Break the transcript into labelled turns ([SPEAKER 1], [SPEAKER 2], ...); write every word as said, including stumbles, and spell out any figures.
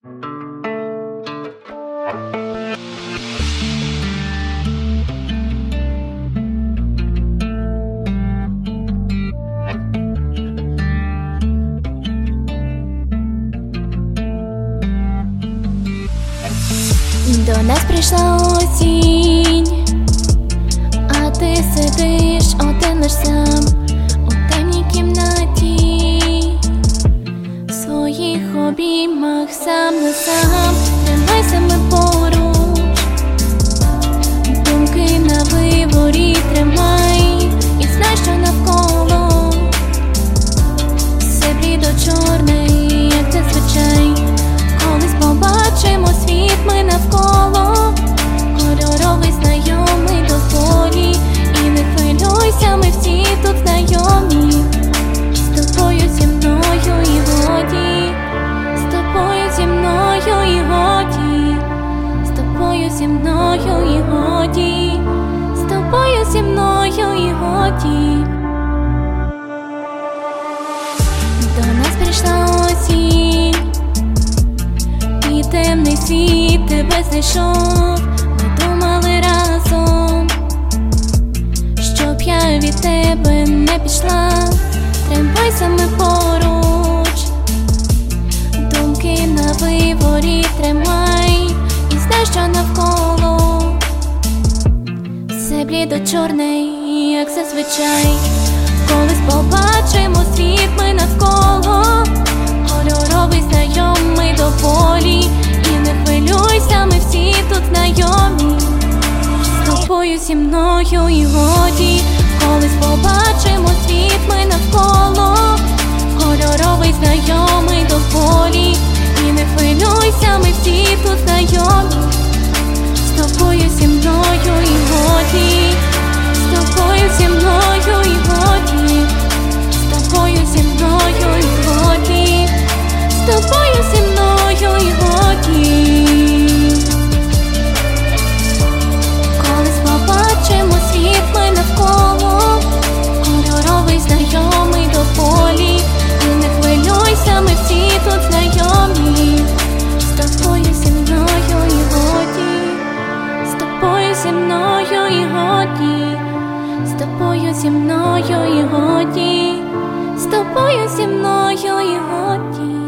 [SPEAKER 1] До нас прийшла осінь, а ти сидиш один лиш сам у темній кімнаті, в своїх обіймах сам на сам. Тримайся, ми поруч, думки на виворі тримай, і знай, що навколо все блідо-чорне, як зазвичай. Колись побачимо світ ми навколо, кольоровий знайомий доволі. І не хвилюйся, ми всі тут знайомі. З тобою зі мною і годі, з тобою зі мною і годі, з тобою зі мною і годі, з тобою зі мною і годі. До нас прийшла осінь, і темний світ тебе знайшов. Ми думали разом, щоб я від тебе не пішла. Тримайся, ми поруч, думки на виворі тримай, і знай, що навколо все блідо-чорне, як зазвичай. Колись побачимо світ ми навколо, кольоровий знайомий доволі. І не хвилюйся, ми всі тут знайомі. З тобою зі мною і годі. Колись побачимо світ ми навколо, кольоровий знайомий доволі. І не хвилюйся, ми всі тут знайомі. З тобою зі мною і годі, з тобою зі мною і годі, з тобою зі мною і годі, з тобою зі мною і годі. Колись побачимо світ ми навколо, кольоровий знайомий доволі. І не хвилюйся, ми всі тут знайомі. З тобою зі мною і годі, з тобою зі мною і годі, з тобою зі мною і годі, з тобою зі мною і годі.